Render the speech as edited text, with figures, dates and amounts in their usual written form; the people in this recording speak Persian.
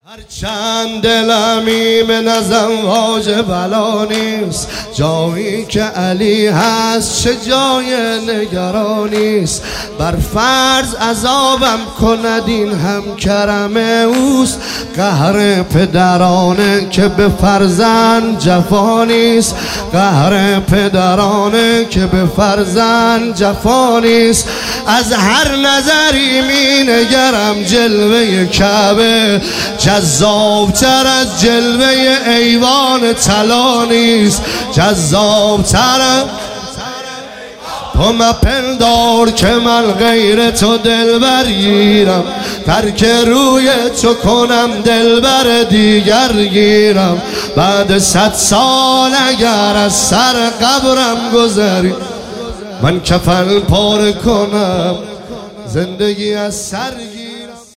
هرچند دلم ایمن ازم واجب بلا نیست، جایی که علی هست چه جای نگرانیست. بر فرض عذابم کند این هم کرم اوست، قهر پدرانه که به فرزند جفا نیست. قهر پدرانه که به فرزند جفا نیست. از هر نظری می نگرم جلوه کعبه، جذابتر از جلوه ایوان طلا نیست. جذابتر تو مپندار که من غیر تو دلبر گیرم، ترک روی تو کنم دلبر دیگر گیرم. بعد 100 سال اگر از سر قبرم گذری، من کفن پاره کنم زندگی از سر